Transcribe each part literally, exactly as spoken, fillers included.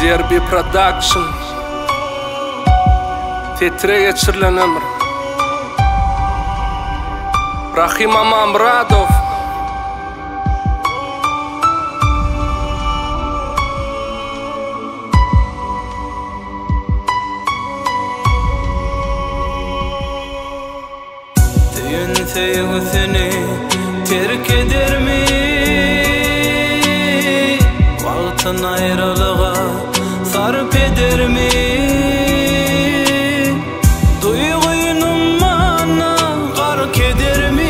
J R B Production Tetre geçirilen ömür Rahim Amamradov Teyün teyün seni terk eder mi? Vaktin ayrılığa sarp eder mi? Duyguyunum bana gark eder mi?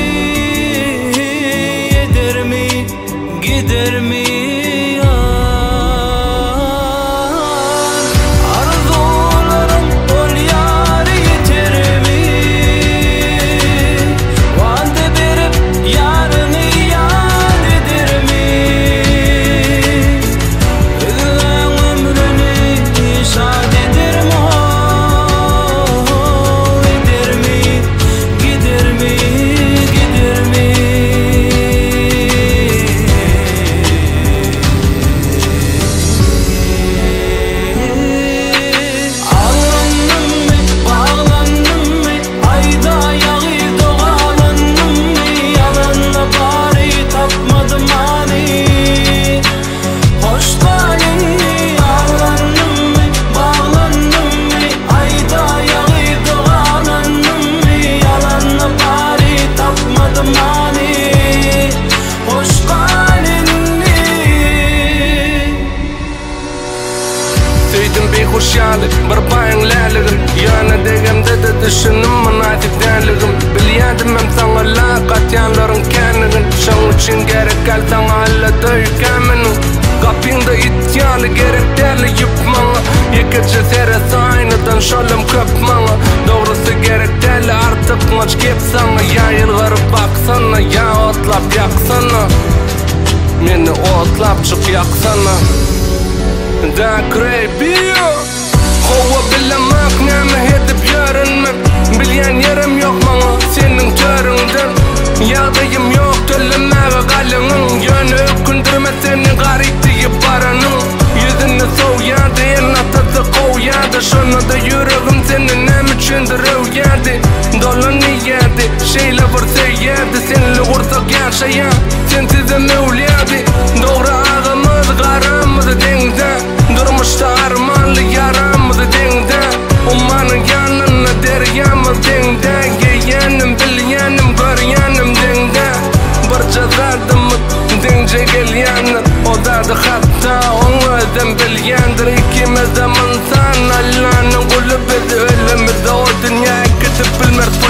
Eder mi? Gider mi? Hoşyalık, bir bayın lälігim Yana degemde de düşünüm manatik dänligim Bilýärdim hem saňa lagat ýanlaryň känigin Şoň üçin gerek gel saňa alla döýkämini Gapyňda itýaly gerek däli ýüp maňa Ýekeje seres aýnadan şolum köp maňa Dogrusy gerek däli artyk maç gep saňa Ýaýylgyryp baksana, ýa otlap ýaksana Meni otlap çyk ýaksana Da kreybiyo Hova bilemek näme hedip ýörünmek Bilýän ýerim ýok maňa seniň törüňden Ýagdaýym ýok tölemäge galyňyň Ýöne ökündürme seni garyp diýip baranyň Ýüzüni sowýardy, elna tazy gowýardy Şonda ýüregim seni näme üçindir öwýärdi Dolanýardy, şeýle bir seýýärdi Senli gursak ýaşaýar, sensizem öwlýärdi Dogry agymyz, garamyz deňde Durmuşda armanly yaramyz deňde Ummanyň ýanyna deryamyz deňde Geýýänim, bilýänim, görýänim deňde Bir jazardymyz deňje gelýändir O zady hatda oň özüm bilýändir Ikimiz de mınsan Allah'nyň guly biz ölümizde O dünýä gidip bilmer